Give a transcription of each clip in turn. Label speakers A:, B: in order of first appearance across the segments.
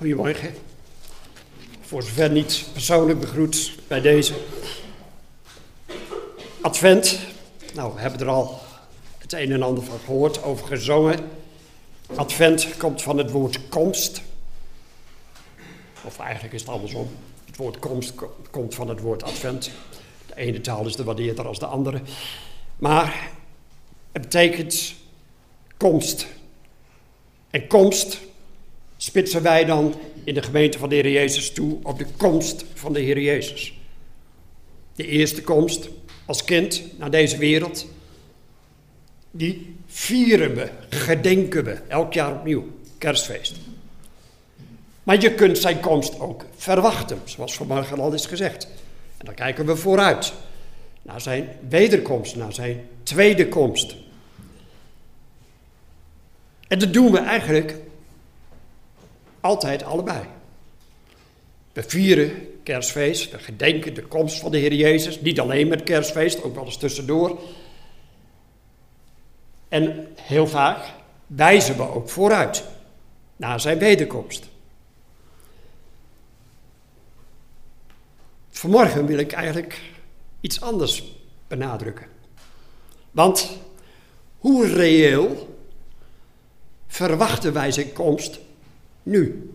A: Goedemorgen. Voor zover niet persoonlijk begroet bij deze. Advent. Nou, we hebben er al het een en ander van gehoord, over gezongen. Advent komt van het woord komst. Of eigenlijk is het andersom. Het woord komst komt van het woord advent. De ene taal is er wat eerder dan de andere. Maar het betekent komst. En komst spitsen wij dan in de gemeente van de Heer Jezus toe op de komst van de Heer Jezus. De eerste komst als kind naar deze wereld, die vieren we, gedenken we elk jaar opnieuw, kerstfeest. Maar je kunt zijn komst ook verwachten, zoals vanmorgen al is gezegd. En dan kijken we vooruit naar zijn wederkomst, naar zijn tweede komst. En dat doen we eigenlijk altijd allebei. We vieren kerstfeest, we gedenken de komst van de Heer Jezus, niet alleen met kerstfeest, ook wel eens tussendoor. En heel vaak wijzen we ook vooruit naar zijn wederkomst. Vanmorgen wil ik eigenlijk iets anders benadrukken. Want hoe reëel verwachten wij zijn komst nu?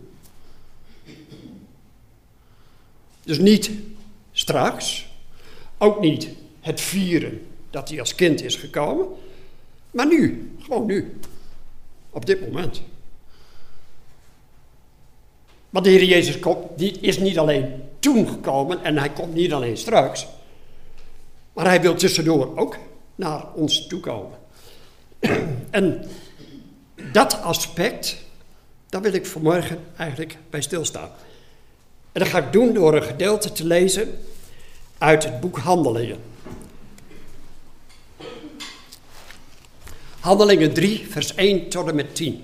A: Dus niet straks, ook niet het vieren dat hij als kind is gekomen, maar nu, gewoon nu, op dit moment. Want de Heer Jezus die is niet alleen toen gekomen en hij komt niet alleen straks, maar hij wil tussendoor ook naar ons toe komen. En dat aspect, daar wil ik vanmorgen eigenlijk bij stilstaan. En dat ga ik doen door een gedeelte te lezen uit het boek Handelingen. Handelingen 3, vers 1 tot en met 10.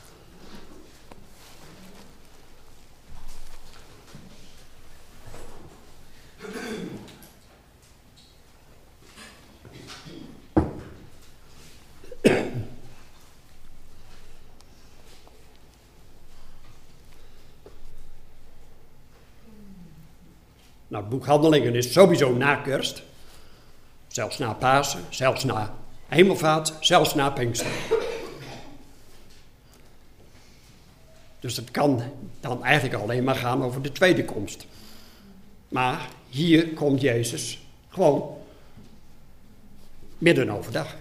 A: Nou, het boek Handelingen is sowieso na kerst, zelfs na Pasen, zelfs na Hemelvaart, zelfs na Pinksteren. Dus het kan dan eigenlijk alleen maar gaan over de tweede komst. Maar hier komt Jezus gewoon midden overdag.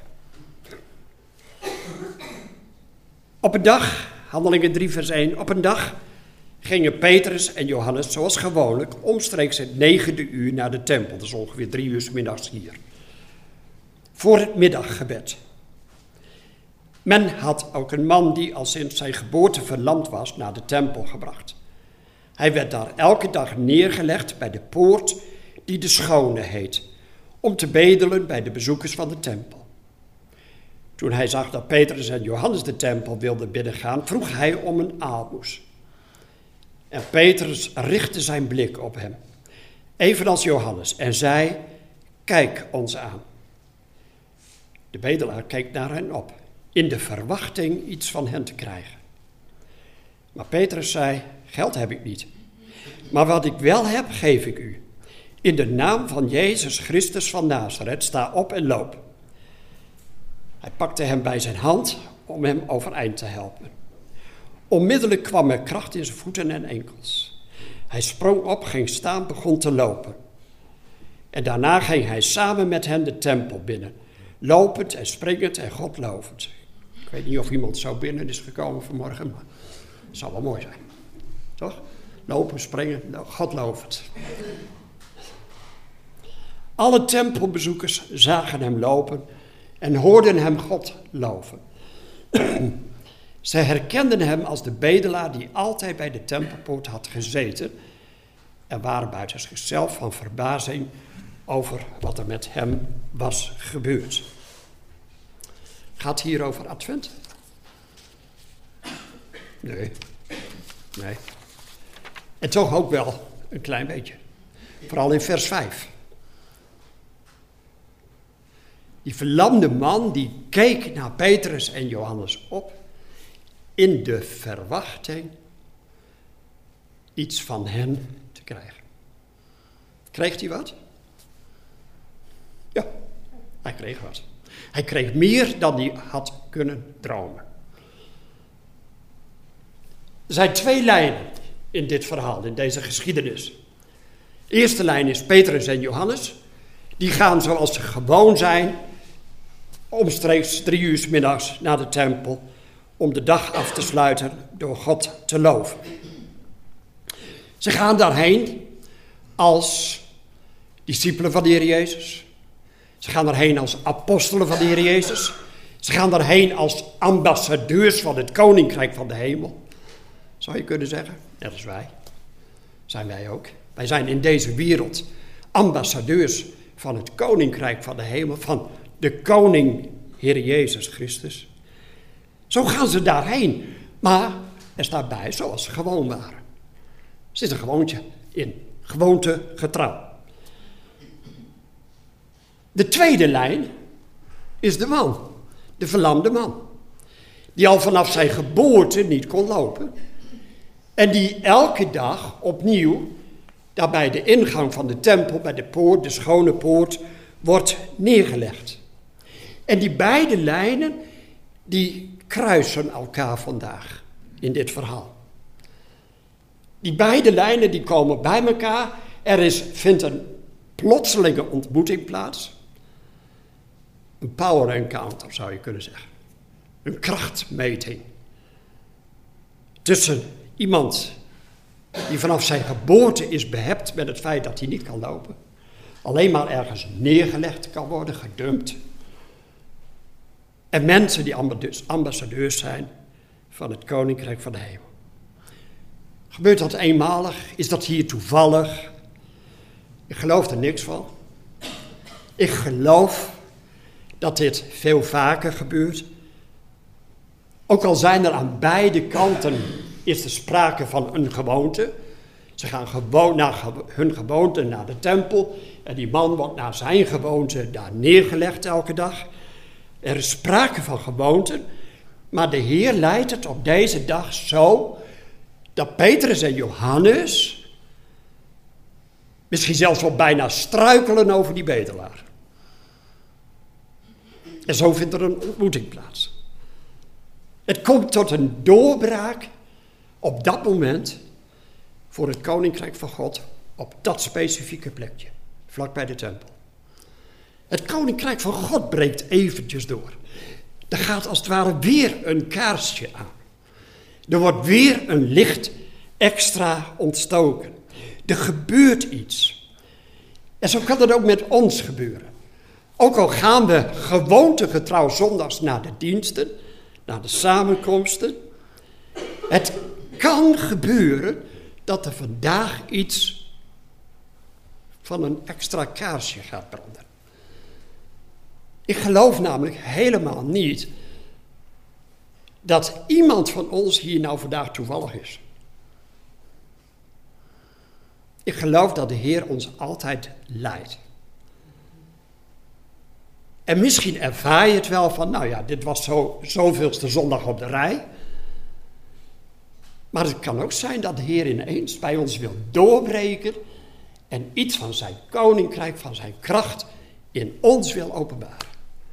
A: Op een dag, Handelingen 3 vers 1, op een dag gingen Petrus en Johannes zoals gewoonlijk omstreeks het 9e uur naar de tempel. Dat is ongeveer 3 uur 's middags hier. Voor het middaggebed. Men had ook een man die al sinds zijn geboorte verlamd was naar de tempel gebracht. Hij werd daar elke dag neergelegd bij de poort die de Schone heet, om te bedelen bij de bezoekers van de tempel. Toen hij zag dat Petrus en Johannes de tempel wilden binnengaan, vroeg hij om een aalmoes. En Petrus richtte zijn blik op hem, evenals Johannes, en zei: kijk ons aan. De bedelaar keek naar hen op, in de verwachting iets van hen te krijgen. Maar Petrus zei: geld heb ik niet, maar wat ik wel heb, geef ik u. In de naam van Jezus Christus van Nazareth, sta op en loop. Hij pakte hem bij zijn hand om hem overeind te helpen. Onmiddellijk kwam er kracht in zijn voeten en enkels. Hij sprong op, ging staan, begon te lopen. En daarna ging hij samen met hen de tempel binnen, lopend en springend en God lovend. Ik weet niet of iemand zo binnen is gekomen vanmorgen, maar het zou wel mooi zijn. Toch? Lopen, springen, God lovend. Alle tempelbezoekers zagen hem lopen en hoorden hem God loven. Ze herkenden hem als de bedelaar die altijd bij de tempelpoort had gezeten en waren buiten zichzelf van verbazing over wat er met hem was gebeurd. Gaat hier over Advent? Nee. En toch ook wel een klein beetje. Vooral in vers 5. Die verlamde man die keek naar Petrus en Johannes op in de verwachting iets van hen te krijgen. Kreeg hij wat? Ja, hij kreeg wat. Hij kreeg meer dan hij had kunnen dromen. Er zijn twee lijnen in dit verhaal, in deze geschiedenis. De eerste lijn is Petrus en Johannes. Die gaan zoals ze gewoon zijn, omstreeks 3 uur 's middags naar de tempel, om de dag af te sluiten door God te loven. Ze gaan daarheen als discipelen van de Heer Jezus. Ze gaan daarheen als apostelen van de Heer Jezus. Ze gaan daarheen als ambassadeurs van het Koninkrijk van de Hemel. Zou je kunnen zeggen, net als wij. Zijn wij ook. Wij zijn in deze wereld ambassadeurs van het Koninkrijk van de Hemel, van de Koning Heer Jezus Christus. Zo gaan ze daarheen, maar er staat bij zoals ze gewoon waren. Er zit een gewoontje in, gewoontegetrouw. De tweede lijn is de man, de verlamde man, die al vanaf zijn geboorte niet kon lopen en die elke dag opnieuw daar bij de ingang van de tempel, bij de poort, de schone poort, wordt neergelegd. En die beide lijnen, die kruisen elkaar vandaag in dit verhaal. Die beide lijnen die komen bij elkaar. Vindt een plotselinge ontmoeting plaats. Een power encounter zou je kunnen zeggen. Een krachtmeting. Tussen iemand die vanaf zijn geboorte is behept met het feit dat hij niet kan lopen. Alleen maar ergens neergelegd kan worden, gedumpt. En mensen die ambassadeurs zijn van het Koninkrijk van de Hemel. Gebeurt dat eenmalig? Is dat hier toevallig? Ik geloof er niks van. Ik geloof dat dit veel vaker gebeurt. Ook al zijn er aan beide kanten is er sprake van een gewoonte. Ze gaan gewoon naar hun gewoonte naar de tempel. En die man wordt naar zijn gewoonte daar neergelegd elke dag. Er is sprake van gewoonten. Maar de Heer leidt het op deze dag zo dat Petrus en Johannes misschien zelfs wel bijna struikelen over die bedelaar. En zo vindt er een ontmoeting plaats. Het komt tot een doorbraak op dat moment voor het Koninkrijk van God op dat specifieke plekje, vlak bij de tempel. Het Koninkrijk van God breekt eventjes door. Er gaat als het ware weer een kaarsje aan. Er wordt weer een licht extra ontstoken. Er gebeurt iets. En zo kan het ook met ons gebeuren. Ook al gaan we gewoontegetrouw zondags naar de diensten, naar de samenkomsten. Het kan gebeuren dat er vandaag iets van een extra kaarsje gaat branden. Ik geloof namelijk helemaal niet dat iemand van ons hier nou vandaag toevallig is. Ik geloof dat de Heer ons altijd leidt. En misschien ervaar je het wel van, nou ja, dit was zoveelste zondag op de rij. Maar het kan ook zijn dat de Heer ineens bij ons wil doorbreken en iets van zijn koninkrijk, van zijn kracht in ons wil openbaren.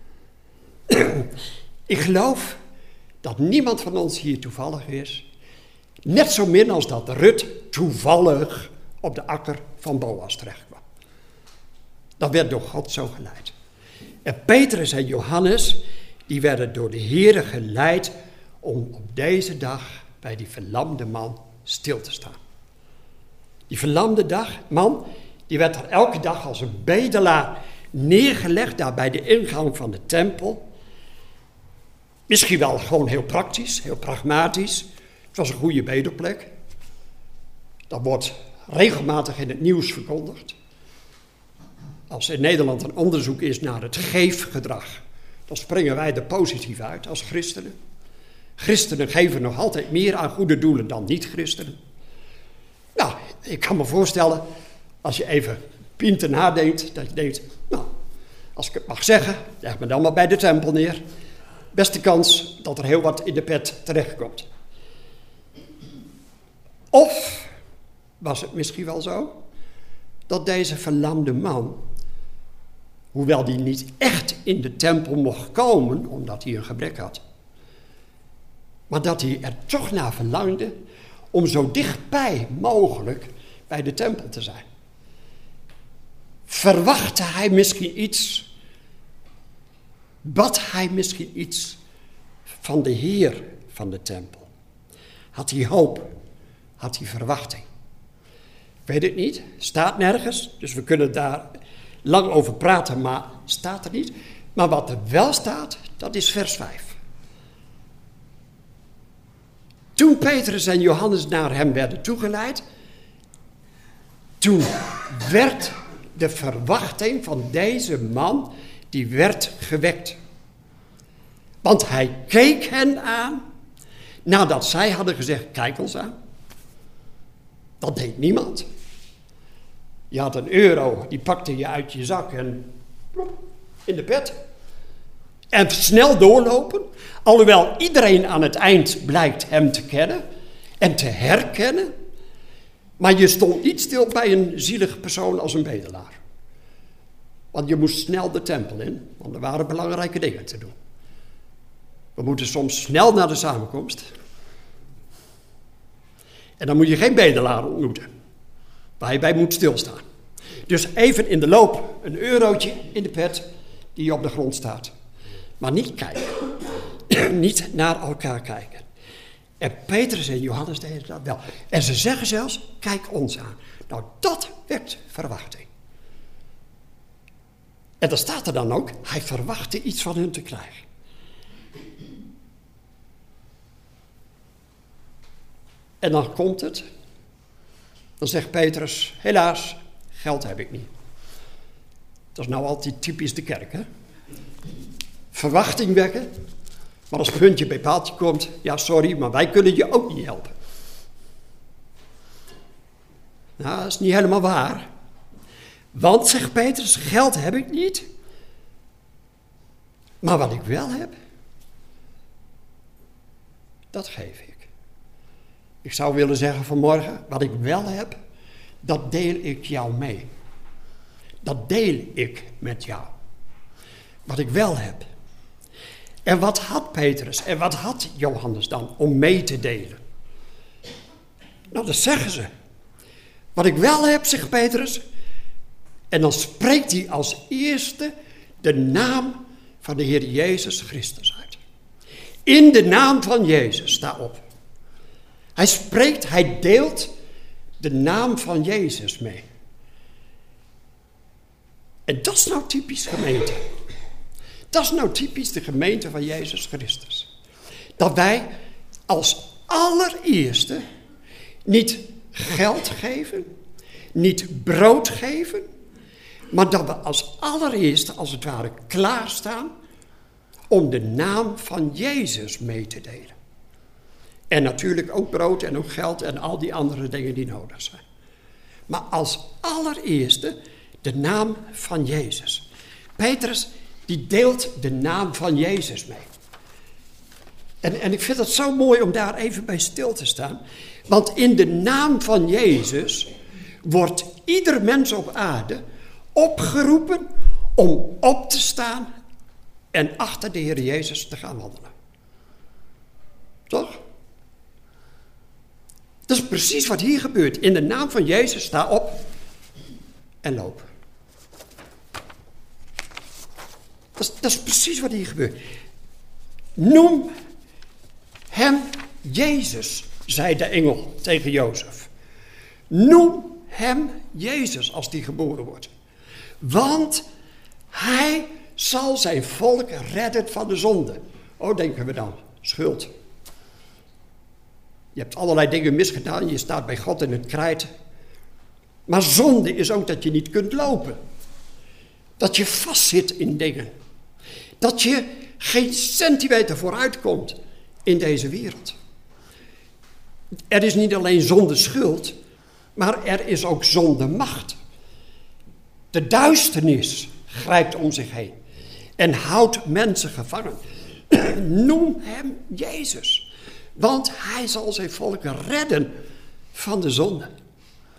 A: Ik geloof dat niemand van ons hier toevallig is. Net zo min als dat Rut toevallig op de akker van Boas terechtkwam. Dat werd door God zo geleid. En Petrus en Johannes, die werden door de Heere geleid om op deze dag bij die verlamde man stil te staan. Die verlamde man, die werd er elke dag als een bedelaar neergelegd daar bij de ingang van de tempel. Misschien wel gewoon heel praktisch, heel pragmatisch. Het was een goede bedelplek. Dat wordt regelmatig in het nieuws verkondigd. Als in Nederland een onderzoek is naar het geefgedrag, dan springen wij er positief uit als christenen. Christenen geven nog altijd meer aan goede doelen dan niet-christenen. Nou, ik kan me voorstellen, als je even pinter nadenkt, dat je denkt, nou, als ik het mag zeggen, leg me dan maar bij de tempel neer. Beste kans dat er heel wat in de pet terechtkomt. Of Was het misschien wel zo dat deze verlamde man, hoewel die niet echt in de tempel mocht komen, omdat hij een gebrek had, maar dat hij er toch naar verlangde om zo dichtbij mogelijk bij de tempel te zijn? Verwachtte hij misschien iets? Bad hij misschien iets van de Heer van de tempel? Had hij hoop? Had hij verwachting? Ik weet het niet, staat nergens, dus we kunnen daar lang over praten, maar staat er niet. Maar wat er wel staat, dat is vers 5. Toen Petrus en Johannes naar hem werden toegeleid, toen werd de verwachting van deze man, die werd gewekt. Want hij keek hen aan, nadat zij hadden gezegd, kijk ons aan. Dat deed niemand. Je had €1, die pakte je uit je zak en plop, in de pet. En snel doorlopen, alhoewel iedereen aan het eind blijkt hem te kennen en te herkennen. Maar je stond niet stil bij een zielige persoon als een bedelaar. Want je moest snel de tempel in, want er waren belangrijke dingen te doen. We moeten soms snel naar de samenkomst. En dan moet je geen bedelaar ontmoeten, waar je bij moet stilstaan. Dus even in de loop een eurotje in de pet die op de grond staat. Maar niet kijken. Niet naar elkaar kijken. En Petrus en Johannes deden dat wel. En ze zeggen zelfs, kijk ons aan. Nou, dat wekt verwachting. En dan staat er dan ook, hij verwachtte iets van hun te krijgen. En dan komt het. Dan zegt Petrus, helaas, geld heb ik niet. Dat is nou altijd typisch de kerk, hè? Verwachting wekken. Maar als puntje bij paaltje komt, ja sorry, maar wij kunnen je ook niet helpen. Nou, dat is niet helemaal waar. Want, zegt Petrus, geld heb ik niet. Maar wat ik wel heb, dat geef ik. Ik zou willen zeggen vanmorgen, wat ik wel heb, dat deel ik jou mee. Dat deel ik met jou. Wat ik wel heb. En wat had Petrus en wat had Johannes dan om mee te delen? Nou, dat zeggen ze. Wat ik wel heb, zegt Petrus. En dan spreekt hij als eerste de naam van de Heer Jezus Christus uit. In de naam van Jezus, sta op. Hij spreekt, hij deelt de naam van Jezus mee. En dat is nou typisch gemeente. Dat is nou typisch de gemeente van Jezus Christus. Dat wij als allereerste niet geld geven, niet brood geven, maar dat we als allereerste, als het ware, klaarstaan om de naam van Jezus mee te delen. En natuurlijk ook brood en ook geld en al die andere dingen die nodig zijn. Maar als allereerste de naam van Jezus. Petrus, die deelt de naam van Jezus mee. En ik vind het zo mooi om daar even bij stil te staan. Want in de naam van Jezus wordt ieder mens op aarde opgeroepen om op te staan en achter de Heer Jezus te gaan wandelen. Toch? Dat is precies wat hier gebeurt. In de naam van Jezus, sta op en loop. Dat is precies wat hier gebeurt. Noem hem Jezus, zei de engel tegen Jozef. Noem hem Jezus als die geboren wordt. Want hij zal zijn volk redden van de zonde. Oh, denken we dan, schuld. Je hebt allerlei dingen misgedaan, je staat bij God in het krijt. Maar zonde is ook dat je niet kunt lopen. Dat je vastzit in dingen. Dat je geen centimeter vooruit komt in deze wereld. Er is niet alleen zonde schuld, maar er is ook zonde macht. De duisternis grijpt om zich heen en houdt mensen gevangen. Noem hem Jezus, want hij zal zijn volk redden van de zonde.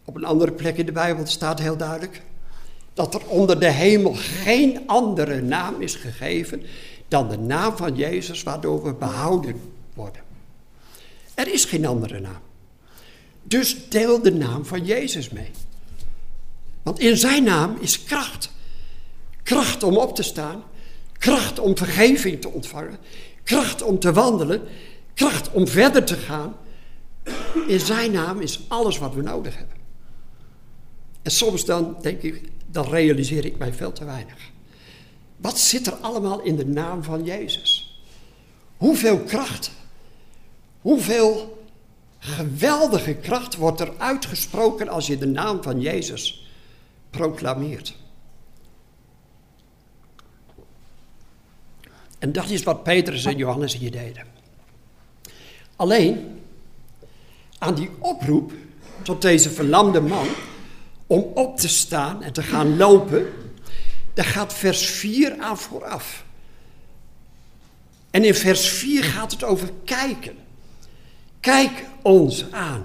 A: Op een andere plek in de Bijbel staat heel duidelijk dat er onder de hemel geen andere naam is gegeven dan de naam van Jezus, waardoor we behouden worden. Er is geen andere naam. Dus deel de naam van Jezus mee. Want in zijn naam is kracht. Kracht om op te staan. Kracht om vergeving te ontvangen. Kracht om te wandelen. Kracht om verder te gaan. In zijn naam is alles wat we nodig hebben. En soms dan denk ik, dan realiseer ik mij veel te weinig. Wat zit er allemaal in de naam van Jezus? Hoeveel kracht, hoeveel geweldige kracht wordt er uitgesproken als je de naam van Jezus proclameert. En dat is wat Petrus en Johannes hier deden. Alleen, aan die oproep tot deze verlamde man om op te staan en te gaan lopen, daar gaat vers 4 aan vooraf. En in vers 4 gaat het over kijken. Kijk ons aan.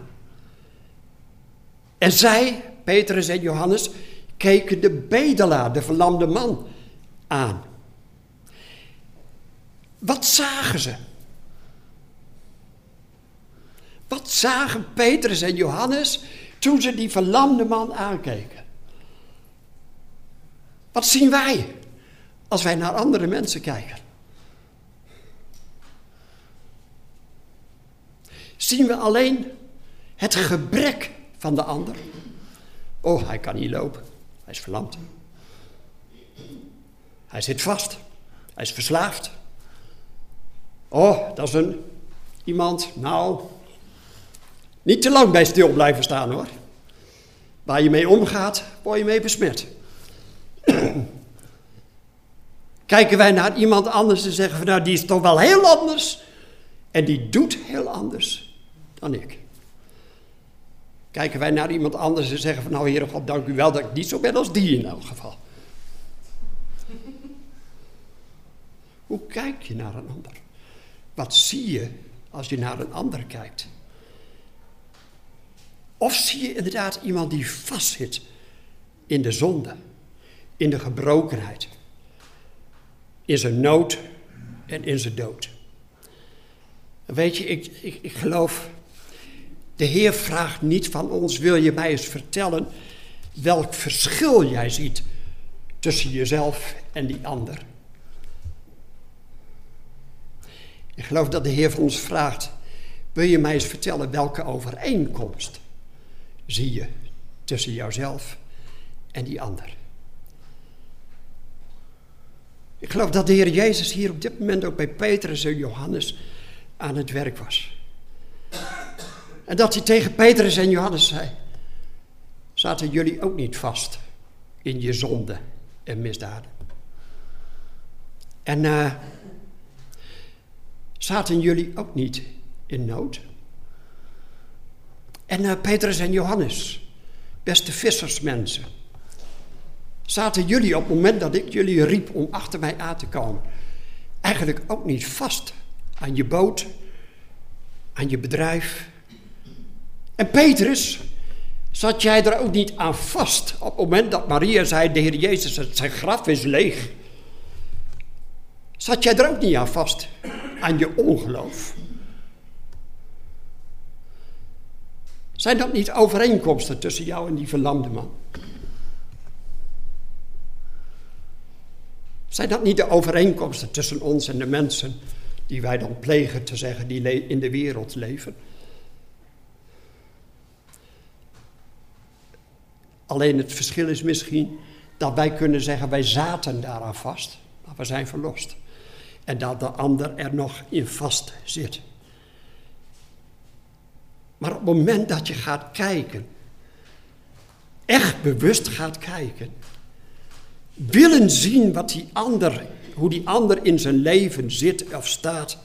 A: En zij, Petrus en Johannes, keken de bedelaar, de verlamde man, aan. Wat zagen ze? Wat zagen Petrus en Johannes toen ze die verlamde man aankeken? Wat zien wij als wij naar andere mensen kijken? Zien we alleen het gebrek van de ander? Oh, hij kan niet lopen. Hij is verlamd. Hij zit vast. Hij is verslaafd. Oh, dat is iemand, nou, niet te lang bij stil blijven staan hoor. Waar je mee omgaat, word je mee besmet. Kijken wij naar iemand anders en zeggen van nou, die is toch wel heel anders. En die doet heel anders dan ik. Kijken wij naar iemand anders en zeggen van nou, Heere God, dank u wel dat ik niet zo ben als die in elk geval. Hoe kijk je naar een ander? Wat zie je als je naar een ander kijkt? Of zie je inderdaad iemand die vastzit in de zonde, in de gebrokenheid, in zijn nood en in zijn dood? Weet je, ik geloof, de Heer vraagt niet van ons, wil je mij eens vertellen welk verschil jij ziet tussen jezelf en die ander? Ik geloof dat de Heer van ons vraagt, wil je mij eens vertellen welke overeenkomst zie je tussen jouzelf en die ander? Ik geloof dat de Heer Jezus hier op dit moment ook bij Petrus en Johannes aan het werk was. En dat hij tegen Petrus en Johannes zei, zaten jullie ook niet vast in je zonde en misdaden? En zaten jullie ook niet in nood? En Petrus en Johannes, beste vissersmensen, zaten jullie op het moment dat ik jullie riep om achter mij aan te komen, eigenlijk ook niet vast aan je boot, aan je bedrijf? En Petrus, zat jij er ook niet aan vast op het moment dat Maria zei, de Heer Jezus, zijn graf is leeg? Zat jij er ook niet aan vast, aan je ongeloof? Zijn dat niet overeenkomsten tussen jou en die verlamde man? Zijn dat niet de overeenkomsten tussen ons en de mensen die wij dan plegen te zeggen, die in de wereld leven? Alleen het verschil is misschien dat wij kunnen zeggen, wij zaten daaraan vast, maar we zijn verlost. En dat de ander er nog in vast zit. Maar op het moment dat je gaat kijken, echt bewust gaat kijken, willen zien wat hoe die ander in zijn leven zit of staat,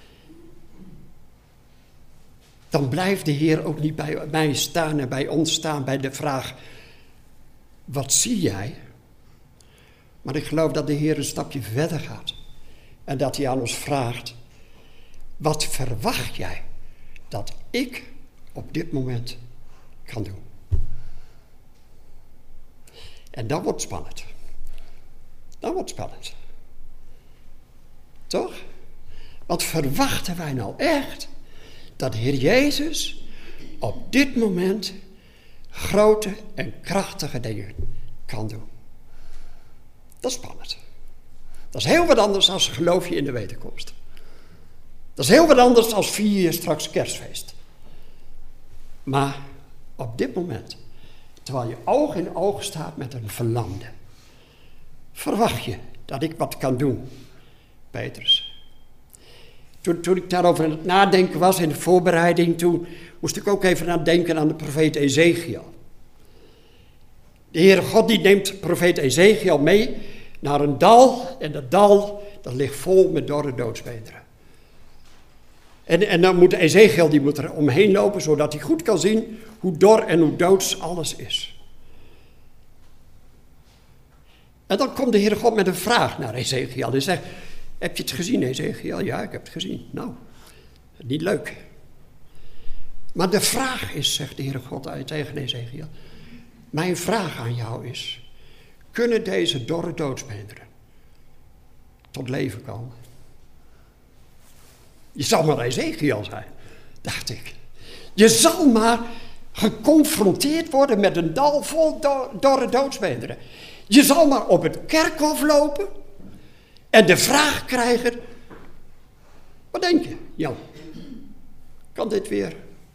A: dan blijft de Heer ook niet bij mij staan en bij ons staan bij de vraag, wat zie jij? Maar ik geloof dat de Heer een stapje verder gaat. En dat hij aan ons vraagt, wat verwacht jij dat ik op dit moment kan doen? En dat wordt spannend. Dat wordt spannend. Toch? Want verwachten wij nou echt dat de Heer Jezus op dit moment grote en krachtige dingen kan doen? Dat is spannend. Dat is heel wat anders als geloof je in de wederkomst. Dat is heel wat anders als vier je straks kerstfeest. Maar op dit moment, terwijl je oog in oog staat met een verlamde, verwacht je dat ik wat kan doen, Petrus? Toen ik daarover aan het nadenken was in de voorbereiding, toen moest ik ook even aan denken aan de profeet Ezechiel. De Heere God die neemt profeet Ezechiel mee naar een dal. En dat dal, dat ligt vol met dorre doodsbeenderen. En dan moet Ezechiel, die moet er omheen lopen, zodat hij goed kan zien hoe dor en hoe doods alles is. En dan komt de Heere God met een vraag naar Ezechiel. Hij zegt, heb je het gezien, Ezechiel? Ja, ik heb het gezien. Nou, niet leuk. Maar de vraag is, zegt de Heere God tegen Ezechiel, mijn vraag aan jou is, kunnen deze dorre doodsbeenderen tot leven komen? Je zal maar Ezechiel zijn, dacht ik. Je zal maar geconfronteerd worden met een dal vol dorre doodsbeenderen. Je zal maar op het kerkhof lopen en de vraag krijgen, wat denk je, Jan? Kan dit weer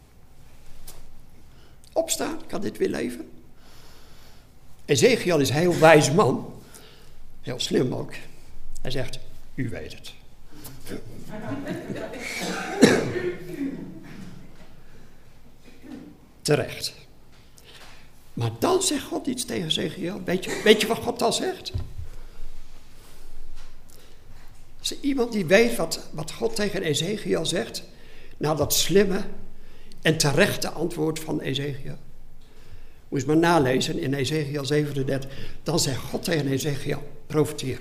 A: opstaan? Kan dit weer leven? Ezechiel is een heel wijs man. Heel slim ook. Hij zegt, u weet het. Terecht. Maar dan zegt God iets tegen Ezechiel. Weet je wat God dan zegt? Is er iemand die weet wat God tegen Ezechiel zegt? Na dat slimme en terechte antwoord van Ezechiel. Moet je maar nalezen in Ezechiel 37. Dan zegt God tegen Ezechiel, profeteer.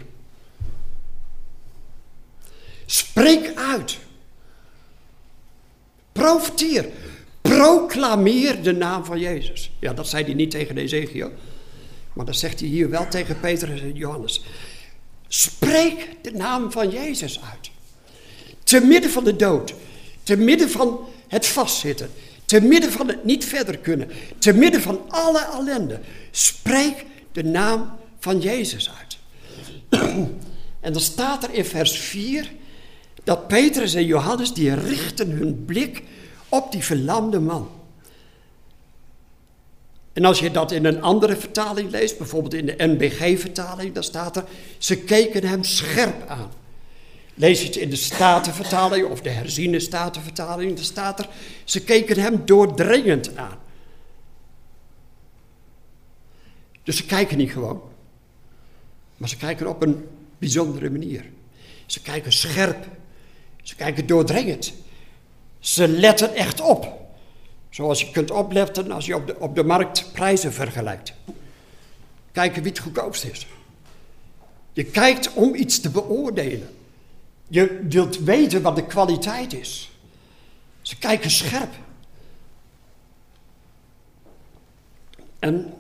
A: Spreek uit. Profeteer. Proclameer de naam van Jezus. Ja, dat zei hij niet tegen Ezechiel. Maar dat zegt hij hier wel tegen Petrus en Johannes. Spreek de naam van Jezus uit. Te midden van de dood. Te midden van het vastzitten. Te midden van het niet verder kunnen. Te midden van alle ellende. Spreek de naam van Jezus uit. En dan staat er in vers 4... dat Petrus en Johannes, die richten hun blik op die verlamde man. En als je dat in een andere vertaling leest, bijvoorbeeld in de NBG-vertaling, dan staat er, ze keken hem scherp aan. Lees je het in de Statenvertaling of de herziene Statenvertaling, dan staat er, ze keken hem doordringend aan. Dus ze kijken niet gewoon, maar ze kijken op een bijzondere manier. Ze kijken scherp, ze kijken doordringend. Ze letten echt op. Zoals je kunt opletten als je op de markt prijzen vergelijkt. Kijken wie het goedkoopst is. Je kijkt om iets te beoordelen. Je wilt weten wat de kwaliteit is. Ze kijken scherp. En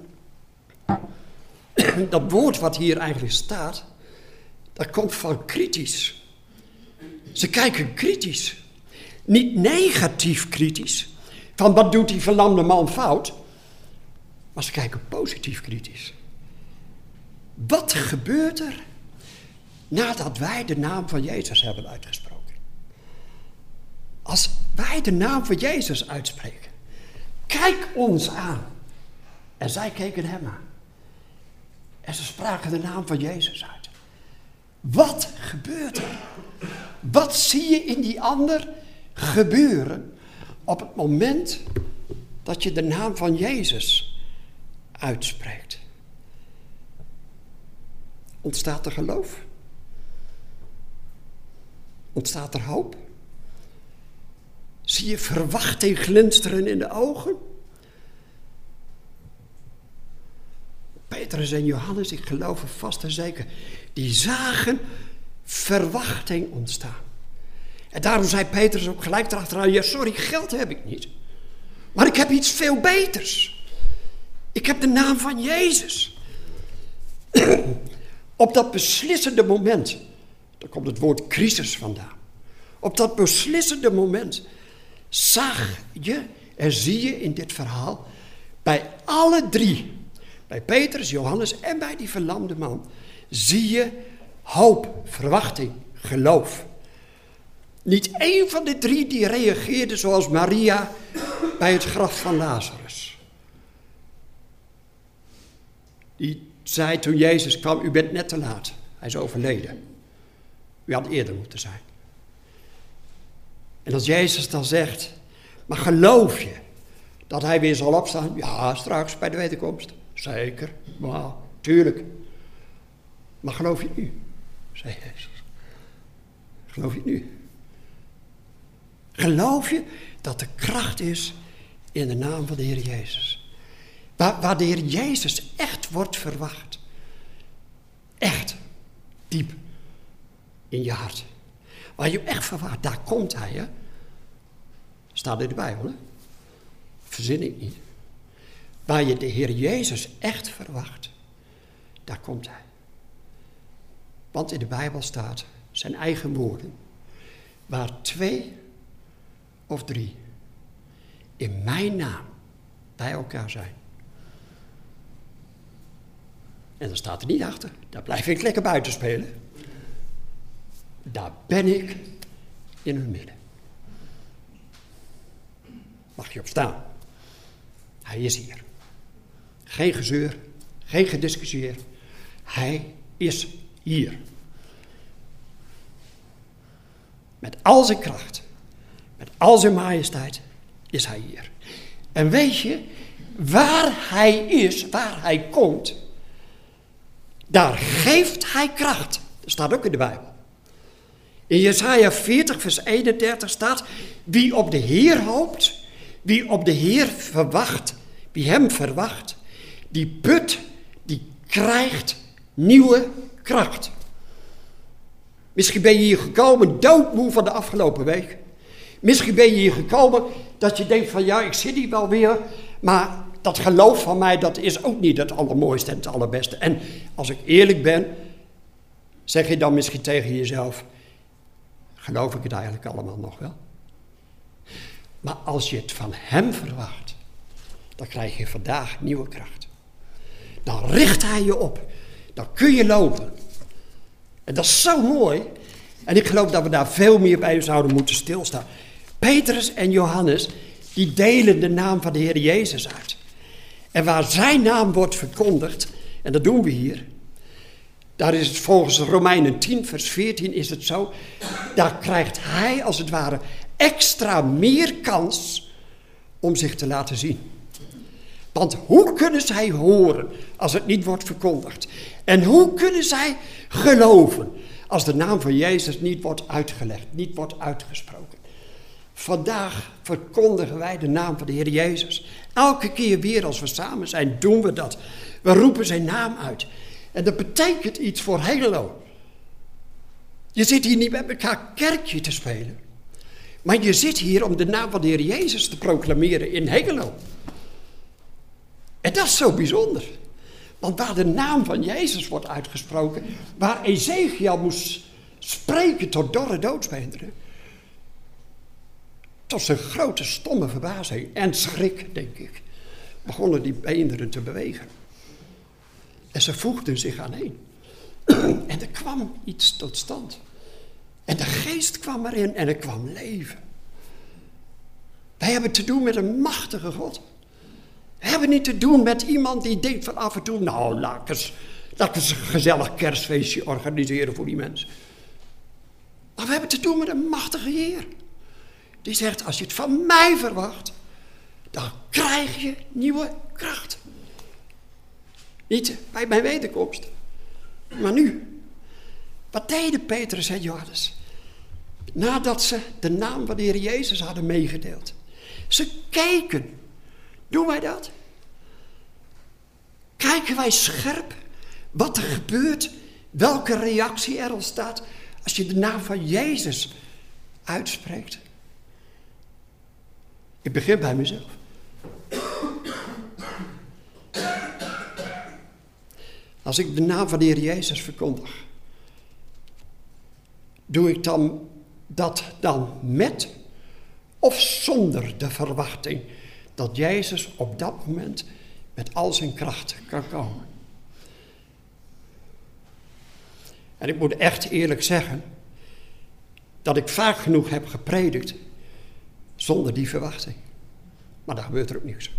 A: dat woord wat hier eigenlijk staat, dat komt van kritisch. Ze kijken kritisch. Niet negatief kritisch. Van wat doet die verlamde man fout? Maar ze kijken positief kritisch. Wat gebeurt er nadat wij de naam van Jezus hebben uitgesproken? Als wij de naam van Jezus uitspreken. Kijk ons aan. En zij keken hem aan. En ze spraken de naam van Jezus uit. Wat gebeurt er? Wat zie je in die ander gebeuren op het moment dat je de naam van Jezus uitspreekt? Ontstaat er geloof? Ontstaat er hoop? Zie je verwachting glinsteren in de ogen? Petrus en Johannes, ik geloof er vast en zeker, die zagen verwachting ontstaan. En daarom zei Petrus ook gelijk erachteraan, ja sorry, geld heb ik niet. Maar ik heb iets veel beters. Ik heb de naam van Jezus. Op dat beslissende moment, daar komt het woord crisis vandaan. Op dat beslissende moment zag je en zie je in dit verhaal bij alle drie, bij Petrus, Johannes en bij die verlamde man, zie je hoop, verwachting, geloof. Niet één van de drie die reageerde zoals Maria bij het graf van Lazarus. Die zei toen Jezus kwam, u bent net te laat. Hij is overleden. U had eerder moeten zijn. En als Jezus dan zegt, maar geloof je dat hij weer zal opstaan? Ja, straks bij de wederkomst. Zeker, maar tuurlijk. Maar geloof je het nu? Zei Jezus. Geloof je het nu? Geloof je dat er kracht is in de naam van de Heer Jezus? Waar de Heer Jezus echt wordt verwacht. Echt. Diep. In je hart. Waar je hem echt verwacht. Daar komt hij, hè. Staat in de Bijbel, hè. Verzin ik niet. Waar je de Heer Jezus echt verwacht. Daar komt hij. Want in de Bijbel staat zijn eigen woorden. Waar 2 of 3 in mijn naam bij elkaar zijn. En dan staat er niet achter. Daar blijf ik lekker buiten spelen. Daar ben ik in hun midden. Mag je op staan. Hij is hier. Geen gezeur, geen gediscussieer. Hij is hier. Met al zijn kracht, met al zijn majesteit is hij hier. En weet je, waar hij is, waar hij komt, daar geeft hij kracht. Dat staat ook in de Bijbel. In Jesaja 40 vers 31 staat, wie op de Heer hoopt, wie op de Heer verwacht, wie hem verwacht, die put, die krijgt nieuwe kracht. Misschien ben je hier gekomen doodmoe van de afgelopen week. Misschien ben je hier gekomen dat je denkt van ja, ik zit hier wel weer, maar dat geloof van mij, dat is ook niet het allermooiste en het allerbeste. En als ik eerlijk ben, zeg je dan misschien tegen jezelf, geloof ik het eigenlijk allemaal nog wel? Maar als je het van hem verwacht, dan krijg je vandaag nieuwe kracht. Dan richt hij je op. Dan kun je lopen. En dat is zo mooi. En ik geloof dat we daar veel meer bij zouden moeten stilstaan. Petrus en Johannes, die delen de naam van de Heer Jezus uit. En waar zijn naam wordt verkondigd, en dat doen we hier. Daar is het volgens Romeinen 10 vers 14 is het zo. Daar krijgt hij als het ware extra meer kans om zich te laten zien. Want hoe kunnen zij horen als het niet wordt verkondigd? En hoe kunnen zij geloven als de naam van Jezus niet wordt uitgelegd, niet wordt uitgesproken? Vandaag verkondigen wij de naam van de Heer Jezus. Elke keer weer als we samen zijn, doen we dat. We roepen zijn naam uit. En dat betekent iets voor Hengelo. Je zit hier niet met elkaar kerkje te spelen. Maar je zit hier om de naam van de Heer Jezus te proclameren in Hengelo. En dat is zo bijzonder. Want waar de naam van Jezus wordt uitgesproken, waar Ezekiel moest spreken tot dorre doodsbeenderen, tot zijn grote stomme verbazing en schrik, denk ik, begonnen die beenderen te bewegen. En ze voegden zich aaneen. En er kwam iets tot stand. En de geest kwam erin en er kwam leven. Wij hebben te doen met een machtige God. We hebben niet te doen met iemand die denkt van af en toe, nou, laat ik eens een gezellig kerstfeestje organiseren voor die mensen. Maar we hebben te doen met een machtige Heer. Die zegt, als je het van mij verwacht, dan krijg je nieuwe kracht. Niet bij mijn wederkomst, maar nu. Wat deden Petrus en Johannes? Nadat ze de naam van de Heer Jezus hadden meegedeeld. Ze keken. Doen wij dat? Kijken wij scherp wat er gebeurt, welke reactie er ontstaat als je de naam van Jezus uitspreekt? Ik begin bij mezelf. Als ik de naam van de Heer Jezus verkondig, doe ik dan dat dan met of zonder de verwachting dat Jezus op dat moment met al zijn kracht kan komen? En ik moet echt eerlijk zeggen dat ik vaak genoeg heb gepredikt zonder die verwachting. Maar dan gebeurt er ook niks.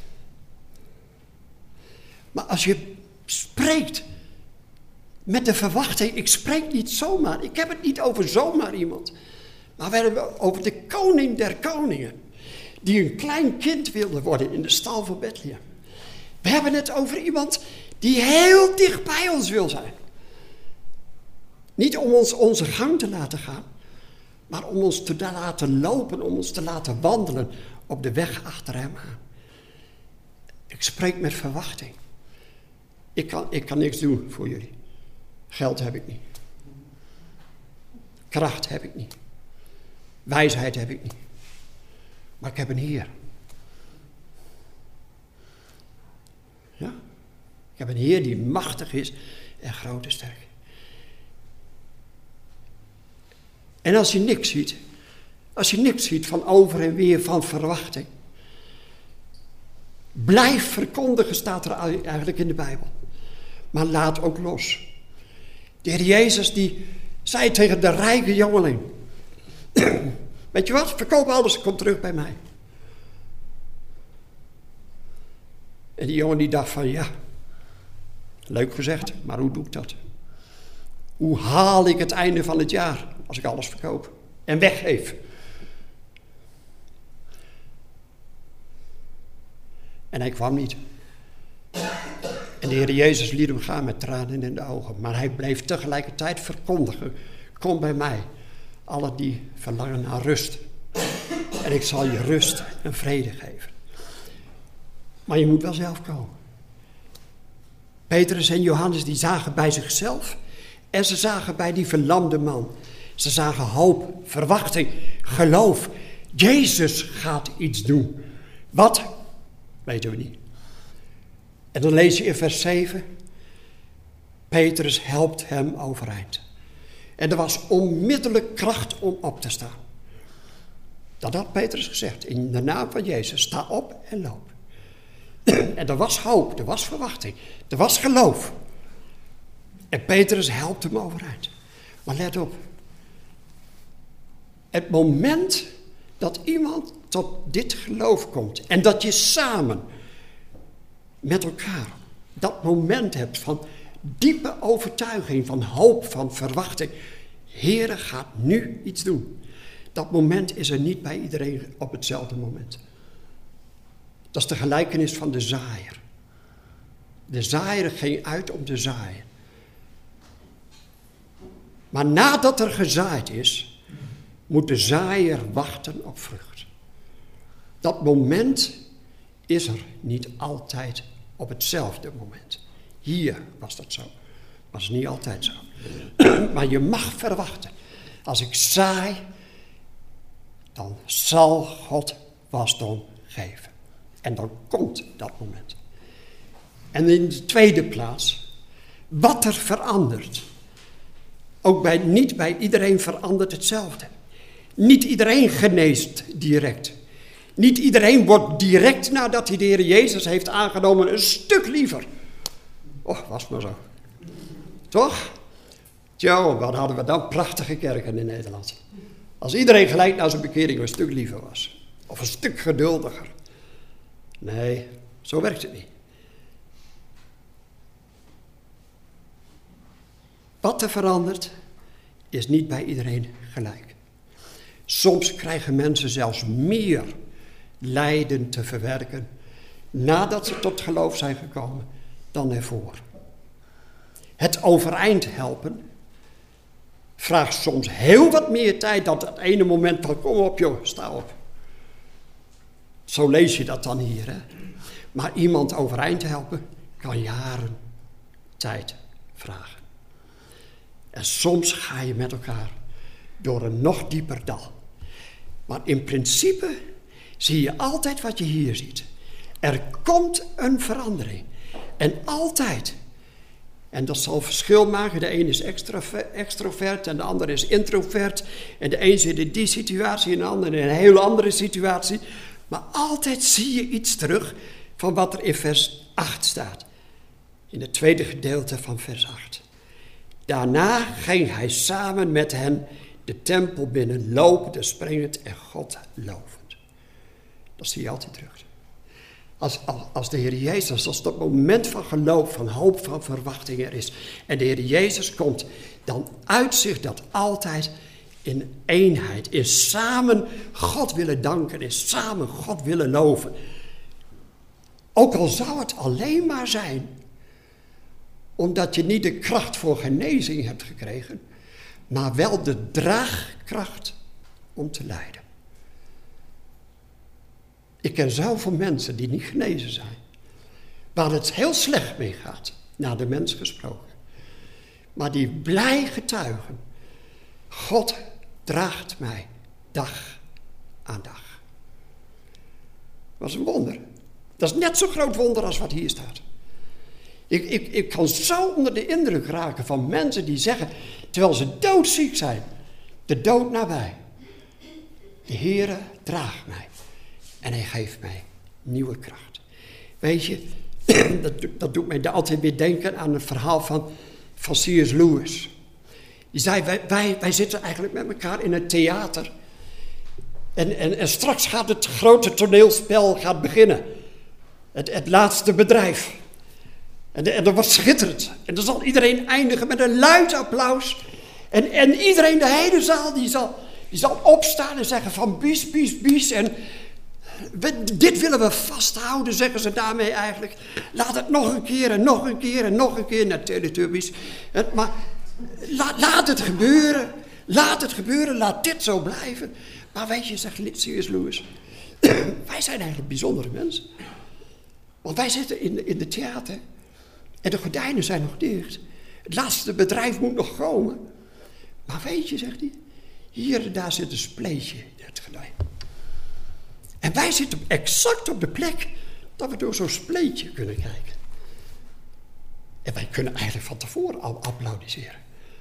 A: Maar als je spreekt met de verwachting, ik spreek niet zomaar, ik heb het niet over zomaar iemand, maar we hebben het over de koning der koningen, die een klein kind wilde worden in de stal van Bethlehem. We hebben het over iemand die heel dicht bij ons wil zijn. Niet om ons onze gang te laten gaan, maar om ons te laten lopen, om ons te laten wandelen op de weg achter hem aan. Ik spreek met verwachting. Ik kan niks doen voor jullie. Geld heb ik niet. Kracht heb ik niet. Wijsheid heb ik niet. Maar ik heb een Heer. Ja? Ik heb een Heer die machtig is en groot en sterk. En als je niks ziet van over en weer van verwachting, blijf verkondigen, staat er eigenlijk in de Bijbel. Maar laat ook los. De Heer Jezus die zei tegen de rijke jongeling, weet je wat, verkoop alles, kom terug bij mij. En die jongen die dacht van, ja, leuk gezegd, maar hoe doe ik dat? Hoe haal ik het einde van het jaar als ik alles verkoop en weggeef? En hij kwam niet. En de Heer Jezus liet hem gaan met tranen in de ogen. Maar hij bleef tegelijkertijd verkondigen, kom bij mij, alle die verlangen naar rust. En ik zal je rust en vrede geven. Maar je moet wel zelf komen. Petrus en Johannes die zagen bij zichzelf en ze zagen bij die verlamde man. Ze zagen hoop, verwachting, geloof. Jezus gaat iets doen. Wat? Weten we niet. En dan lees je in vers 7. Petrus helpt hem overeind. En er was onmiddellijk kracht om op te staan. Dat had Petrus gezegd. In de naam van Jezus, sta op en loop. En er was hoop, er was verwachting, er was geloof. En Petrus helpt hem overeind. Maar let op. Het moment dat iemand tot dit geloof komt en dat je samen met elkaar dat moment hebt van diepe overtuiging, van hoop, van verwachting. Heere gaat nu iets doen. Dat moment is er niet bij iedereen op hetzelfde moment. Dat is de gelijkenis van de zaaier. De zaaier ging uit om te zaaien. Maar nadat er gezaaid is, moet de zaaier wachten op vrucht. Dat moment is er niet altijd op hetzelfde moment. Hier was dat zo. Maar dat is niet altijd zo. Maar je mag verwachten. Als ik zaai, dan zal God wasdom geven. En dan komt dat moment. En in de tweede plaats, wat er verandert. Ook niet bij iedereen verandert hetzelfde. Niet iedereen geneest direct. Niet iedereen wordt direct nadat hij de Heer Jezus heeft aangenomen een stuk liever. Och, was maar zo. Toch? Tjo, wat hadden we dan prachtige kerken in Nederland. Als iedereen gelijk na zijn bekering een stuk liever was. Of een stuk geduldiger. Nee, zo werkt het niet. Wat er verandert, is niet bij iedereen gelijk. Soms krijgen mensen zelfs meer lijden te verwerken nadat ze tot geloof zijn gekomen dan ervoor. Het overeind helpen vraagt soms heel wat meer tijd dan het ene moment van kom op joh, sta op. Zo lees je dat dan hier. Hè? Maar iemand overeind helpen kan jaren tijd vragen. En soms ga je met elkaar door een nog dieper dal. Maar in principe zie je altijd wat je hier ziet. Er komt een verandering. En altijd En dat zal verschil maken. De een is extrovert en de ander is introvert. En de een zit in die situatie en de ander in een hele andere situatie. Maar altijd zie je iets terug van wat er in vers 8 staat. In het tweede gedeelte van vers 8. Daarna ging hij samen met hen de tempel binnen, lopend, springend en God lovend. Dat zie je altijd terug. Als de Heer Jezus, als dat moment van geloof, van hoop, van verwachting er is. En de Heer Jezus komt, dan uitzicht dat altijd in eenheid. In samen God willen danken, in samen God willen loven. Ook al zou het alleen maar zijn, omdat je niet de kracht voor genezing hebt gekregen, maar wel de draagkracht om te lijden. Ik ken zoveel mensen die niet genezen zijn, waar het heel slecht mee gaat, naar de mens gesproken. Maar die blij getuigen, God draagt mij dag aan dag. Dat is een wonder. Dat is net zo'n groot wonder als wat hier staat. Ik kan zo onder de indruk raken van mensen die zeggen, terwijl ze doodziek zijn, de dood nabij. De Heere draagt mij en hij geeft mij nieuwe kracht. Weet je, dat doet mij altijd weer denken aan het verhaal van C.S. Lewis. Die zei, wij zitten eigenlijk met elkaar in het theater. En straks gaat het grote toneelspel beginnen. Het laatste bedrijf. En dat was schitterend. En dan zal iedereen eindigen met een luid applaus. En iedereen, de hele zaal, die zal opstaan en zeggen van bies, bies, bies. En dit willen we vasthouden, zeggen ze daarmee eigenlijk. Laat het nog een keer en nog een keer en nog een keer naar Teletubbies. Maar laat het gebeuren. Laat het gebeuren, laat dit zo blijven. Maar weet je, zegt C.S. Lewis, wij zijn eigenlijk bijzondere mensen. Want wij zitten in de theater en de gordijnen zijn nog dicht. Het laatste bedrijf moet nog komen. Maar weet je, zegt hij, hier en daar zit een spleetje in het gordijn. En wij zitten exact op de plek dat we door zo'n spleetje kunnen kijken. En wij kunnen eigenlijk van tevoren al applaudisseren.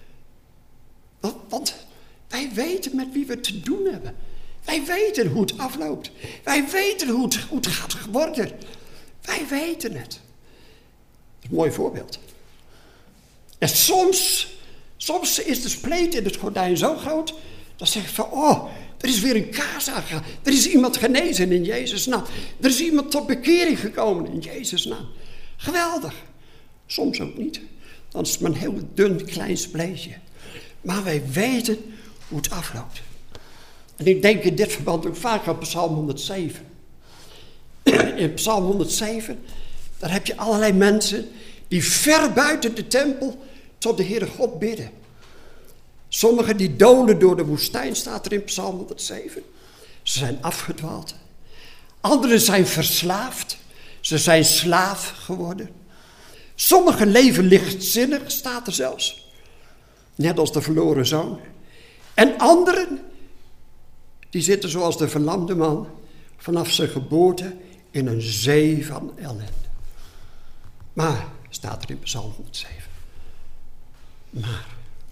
A: Want wij weten met wie we te doen hebben. Wij weten hoe het afloopt. Wij weten hoe het gaat worden. Wij weten het. Dat is een mooi voorbeeld. En soms is de spleet in het gordijn zo groot, dat zeg je van, er is weer een kaas aangegaan. Er is iemand genezen in Jezus' naam. Er is iemand tot bekering gekomen in Jezus' naam. Geweldig. Soms ook niet. Dan is het maar een heel dun klein spleetje. Maar wij weten hoe het afloopt. En ik denk in dit verband ook vaak aan Psalm 107. In Psalm 107, daar heb je allerlei mensen die ver buiten de tempel tot de Heere God bidden. Sommigen die dolen door de woestijn, staat er in Psalm 107. Ze zijn afgedwaald. Anderen zijn verslaafd. Ze zijn slaaf geworden. Sommigen leven lichtzinnig, staat er zelfs. Net als de verloren zoon. En anderen, die zitten zoals de verlamde man, vanaf zijn geboorte in een zee van ellende. Maar, staat er in Psalm 107. Maar,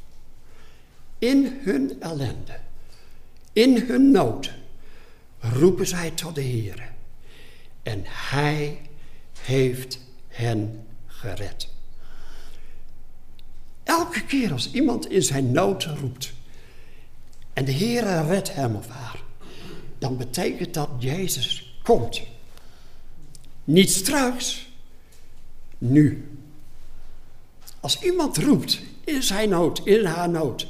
A: in hun ellende, in hun nood, roepen zij tot de Heere. En Hij heeft hen gered. Elke keer als iemand in zijn nood roept en de Heere redt hem of haar, dan betekent dat Jezus komt. Niet straks, nu. Als iemand roept in zijn nood, in haar nood,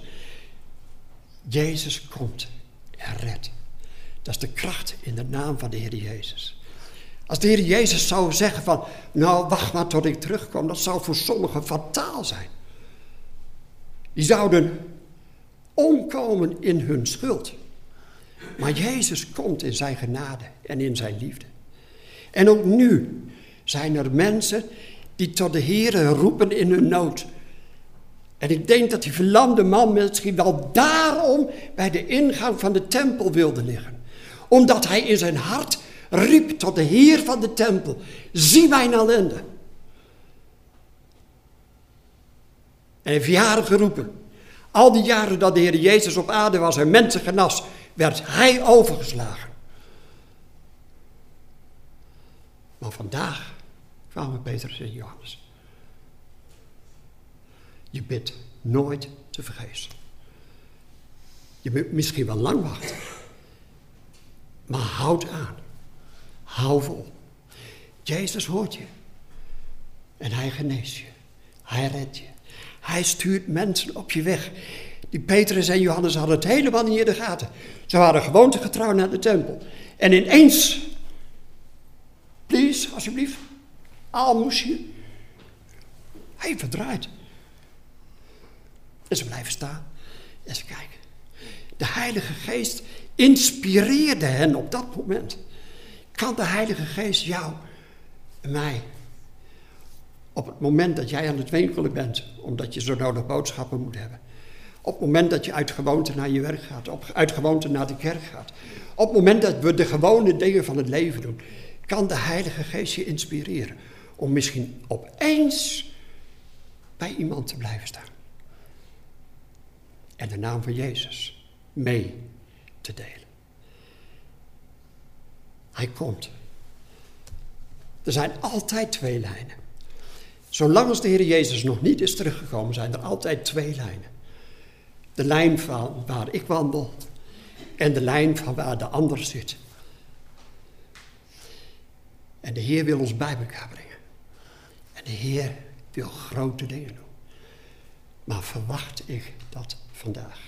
A: Jezus komt en redt. Dat is de kracht in de naam van de Heer Jezus. Als de Heer Jezus zou zeggen van, nou wacht maar tot ik terugkom, dat zou voor sommigen fataal zijn. Die zouden omkomen in hun schuld. Maar Jezus komt in zijn genade en in zijn liefde. En ook nu zijn er mensen die tot de Heere roepen in hun nood. En ik denk dat die verlamde man misschien wel daarom bij de ingang van de tempel wilde liggen. Omdat hij in zijn hart riep tot de Heer van de tempel, zie mijn ellende. En heeft jaren geroepen. Al die jaren dat de Heer Jezus op aarde was en mensen genas, werd hij overgeslagen. Maar vandaag kwamen Petrus en Johannes. Je bidt nooit te vergeefs. Je moet misschien wel lang wachten. Maar houd aan. Hou vol. Jezus hoort je. En hij geneest je. Hij redt je. Hij stuurt mensen op je weg. Die Petrus en Johannes hadden het helemaal niet in de gaten. Ze waren gewoontegetrouw naar de tempel. En ineens, please, alsjeblieft, aalmoesje. Hij verdraait. En ze blijven staan en ze kijken. De Heilige Geest inspireerde hen op dat moment. Kan de Heilige Geest jou en mij, op het moment dat jij aan het winkelen bent, omdat je zo nodig boodschappen moet hebben. Op het moment dat je uit gewoonte naar je werk gaat, uit gewoonte naar de kerk gaat. Op het moment dat we de gewone dingen van het leven doen, kan de Heilige Geest je inspireren om misschien opeens bij iemand te blijven staan. En de naam van Jezus mee te delen. Hij komt. Er zijn altijd twee lijnen. Zolang als de Heer Jezus nog niet is teruggekomen, zijn er altijd twee lijnen. De lijn van waar ik wandel en de lijn van waar de ander zit. En de Heer wil ons bij elkaar brengen. En de Heer wil grote dingen doen. Maar verwacht ik dat vandaag?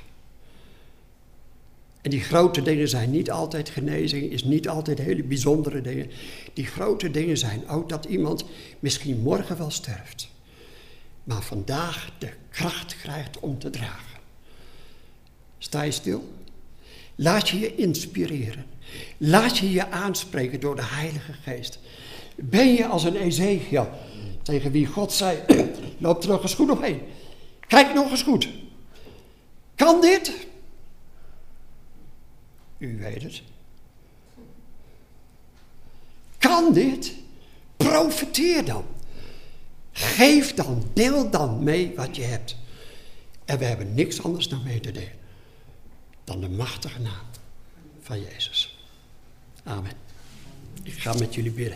A: En die grote dingen zijn niet altijd genezing, is niet altijd hele bijzondere dingen. Die grote dingen zijn ook dat iemand misschien morgen wel sterft, maar vandaag de kracht krijgt om te dragen. Sta je stil? Laat je je inspireren. Laat je je aanspreken door de Heilige Geest. Ben je als een Ezekiel, tegen wie God zei, loop er nog eens goed omheen. Kijk nog eens goed. Kan dit? U weet het. Kan dit? Profiteer dan. Geef dan, deel dan mee wat je hebt. En we hebben niks anders dan mee te delen dan de machtige naam van Jezus. Amen. Ik ga met jullie bidden.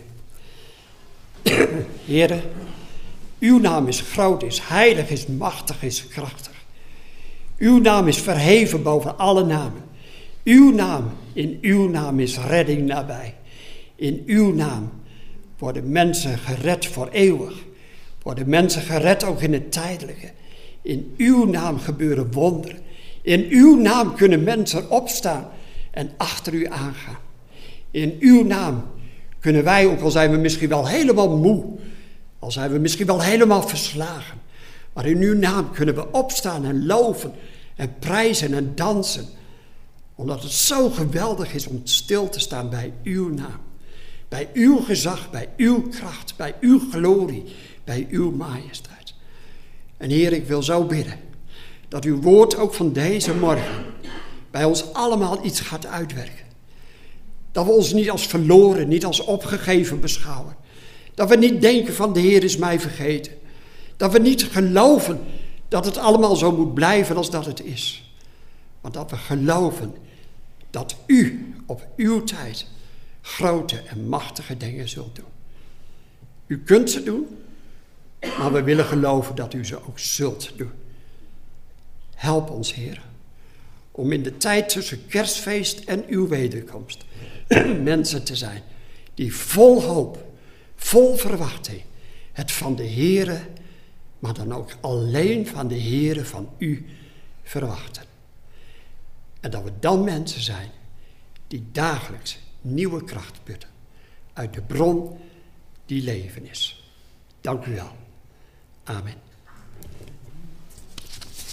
A: Heere, uw naam is groot, is heilig, is machtig, is krachtig. Uw naam is verheven boven alle namen. In uw naam is redding nabij. In uw naam worden mensen gered voor eeuwig. Worden mensen gered ook in het tijdelijke. In uw naam gebeuren wonderen. In uw naam kunnen mensen opstaan en achter u aangaan. In uw naam kunnen wij, ook al zijn we misschien wel helemaal moe, al zijn we misschien wel helemaal verslagen, maar in uw naam kunnen we opstaan en loven en prijzen en dansen. Omdat het zo geweldig is om stil te staan bij uw naam. Bij uw gezag, bij uw kracht, bij uw glorie, bij uw majesteit. En Heer, ik wil zo bidden dat uw woord ook van deze morgen bij ons allemaal iets gaat uitwerken. Dat we ons niet als verloren, niet als opgegeven beschouwen. Dat we niet denken van de Heer is mij vergeten. Dat we niet geloven dat het allemaal zo moet blijven als dat het is. Maar dat we geloven dat u op uw tijd grote en machtige dingen zult doen. U kunt ze doen, maar we willen geloven dat u ze ook zult doen. Help ons, Heer, om in de tijd tussen kerstfeest en uw wederkomst mensen te zijn die vol hoop, vol verwachting het van de Heere, maar dan ook alleen van de Heere van u verwachten. En dat we dan mensen zijn die dagelijks nieuwe kracht putten uit de bron die leven is. Dank u wel. Amen.